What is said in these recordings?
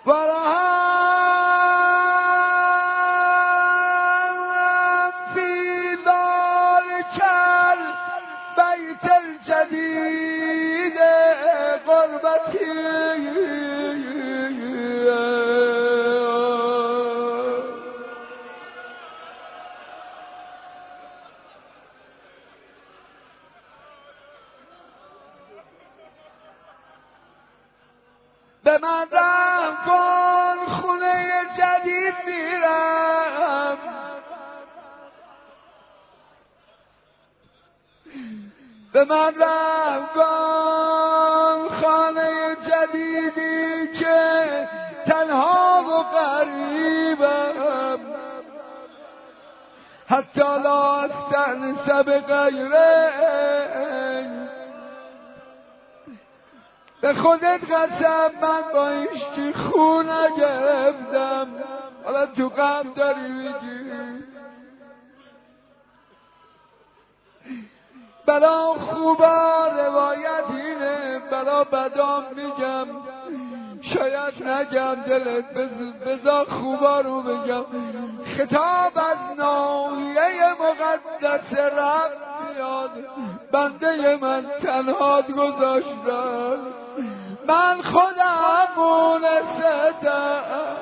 ورهان في ذلك البيت الجديد غربتي به من رحم کن خونه جدید میرم به من رحم کن خانه جدیدی که تنها و غریبم حتی لا استأنس بغیره به خودت قسم من با هیچکی خو نگرفتم حالا تو غم داری میگی بلا خوبا روایت اینه بلا بدام میگم شاید نگم دلت بذار خوبا رو بگم خطاب از ناحیه مقدس رب میاد بنده من تنهات گذاشتم من خودم مونستم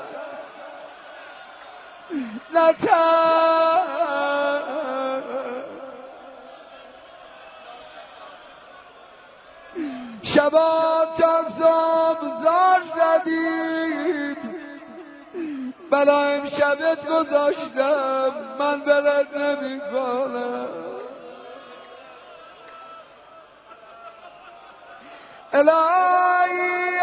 شبا تا صبح زار زدیم بلا امشبت گذاشتم من بلد نمی کنم الهی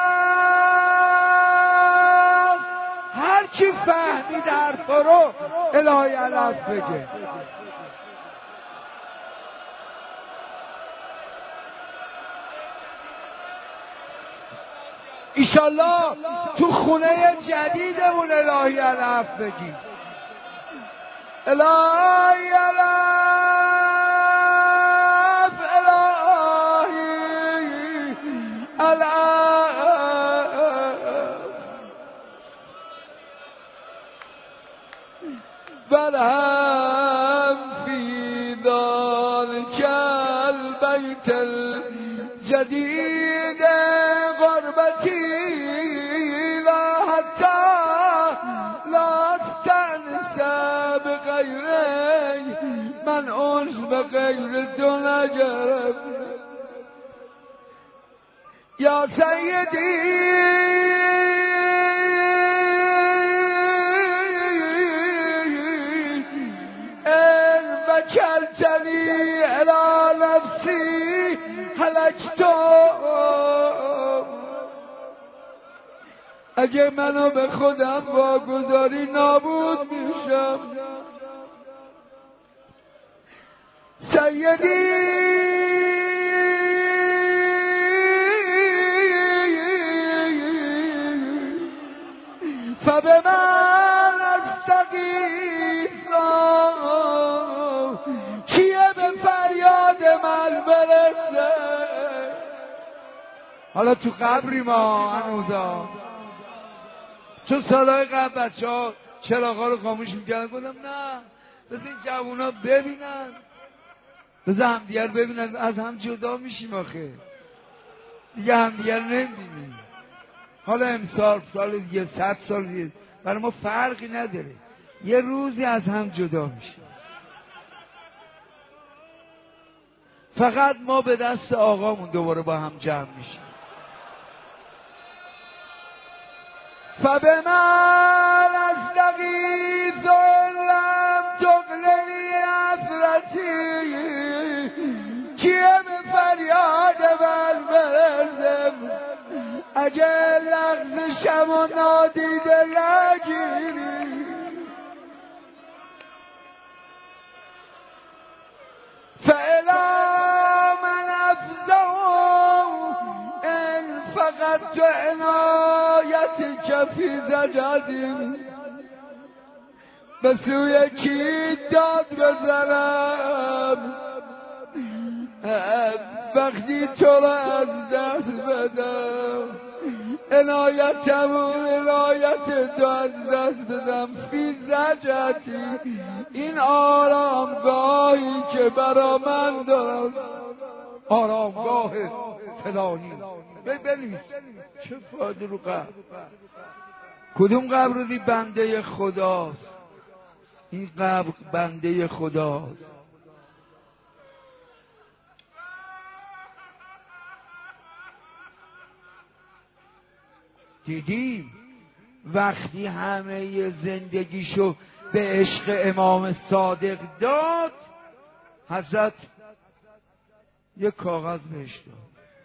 علم هر چی فهمید حرفا رو الهی علم بگه ایشالله تو خونه جدیدمون الهی علف بگی الهی علف الهی علف برهم فی ذلک البیت الجدید غربتی لا حتی لا استأنس بغیره من انس به غیر تو نگرفتم یا سیدی ان وکلتنی الی نفسی هلکتو اگه منو به خودم واگذاری نابود میشم سیدی فبمن استغیث کیه به فریاد من برسه حالا تو قبری ما هنوزا چون سالهای قبل بچه ها چراغا رو خاموش میکردن گفتم نه بذار این جوونا ببینن بذار همدیگر ببینن از هم جدا میشیم آخه دیگه همدیگر نمیبینیم حالا امسال سال دیگه 100 سال دیگه برای ما فرقی نداره یه روزی از هم جدا میشیم فقط ما به دست آقامون دوباره با هم جمع میشیم فبمن استغیث لم تغننی حسرتی کیه به فریاد من برسم اگه لغزشم و نادیده نگیری فالی من افزع ان فقط تو عنایتی که فی زجدی به سوی کی داد بزنم وقتی تو را از دست بدم عنایتم و عنایت دو از دست دادم فی زجتی، این آرامگاهی که برا من دارم، آرامگاه فلانی. بنویس چه فایده رو قبر. کدوم قبر رو دی؟ بنده خداست. این قبر بنده خداست. دیدیم وقتی همه زندگیشو به عشق امام صادق داد، حضرت یک کاغذ بهش داد،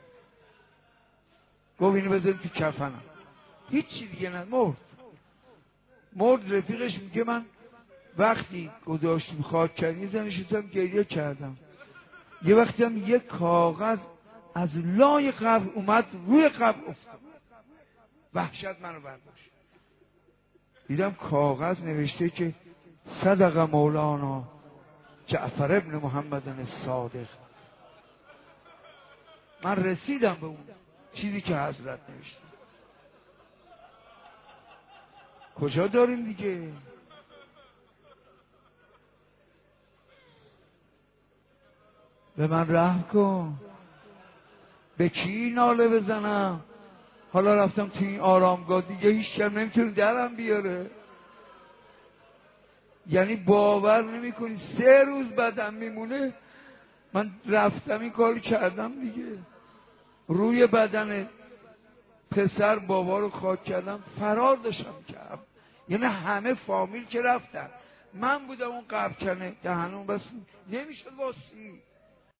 گفت اینو بذاری تو کفنم. هیچی دیگه نه. مرد. رفیقش میگه من وقتی گذاشتیم خاک کردیم یه زنشتم گریه کردم، یه وقتی هم یک کاغذ از لای قبر اومد روی قبر افتاد، وحشت منو برداشت. دیدم کاغذ نوشته که صدق مولانا جعفر ابن محمد الصادق. من رسیدم به اون چیزی که حضرت نوشته. کجا داریم دیگه؟ به من رحم کن. به کی ناله بزنم؟ حالا رفتم تو این آرامگاه دیگه هیچ کم نمیتونه درم بیاره. یعنی باور نمی کنی 3 روز بعدم میمونه. من رفتم این کارو کردم دیگه، روی بدن پسر بابا رو خاک کردم، فرار داشتم کردم. یعنی همه فامیل که رفتن، من بودم اون قبر کنه دهنم بس نمیشد واسی.